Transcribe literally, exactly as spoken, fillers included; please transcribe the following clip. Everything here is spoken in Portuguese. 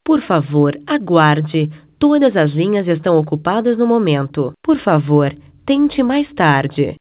Por favor, aguarde. Todas as linhas estão ocupadas no momento. Por favor, tente mais tarde.